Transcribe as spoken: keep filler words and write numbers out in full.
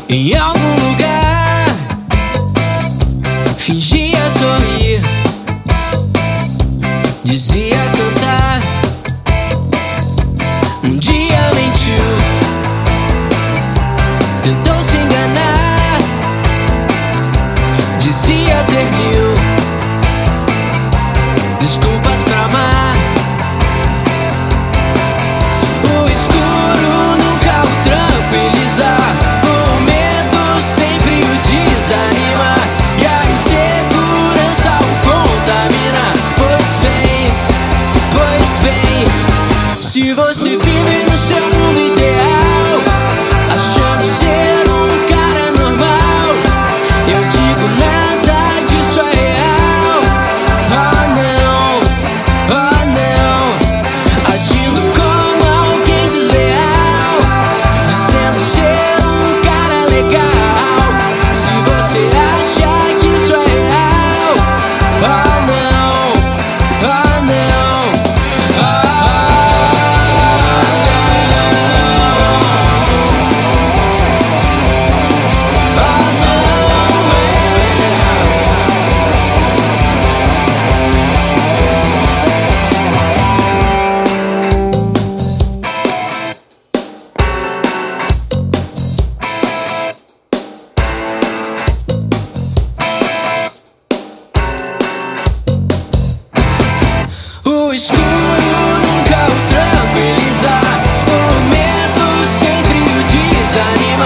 Em algum lugar fingia sorrir, dizia cantar. Um dia mentiu, tentou se enganar, dizia ter mil desculpas pra amar. O escuro nunca o tranquiliza, o medo sempre o desanima e a insegurança o contamina. Pois bem, pois bem, se você vive no seu mundo ideal, achando ser um cara normal, eu digo nada disso é real. Oh não, oh não, agindo como alguém desleal, dizendo ser um cara legal. Se você acha que isso é real, oh não, oh não, oh o escuro nunca o tranquiliza, o medo sempre o desanima.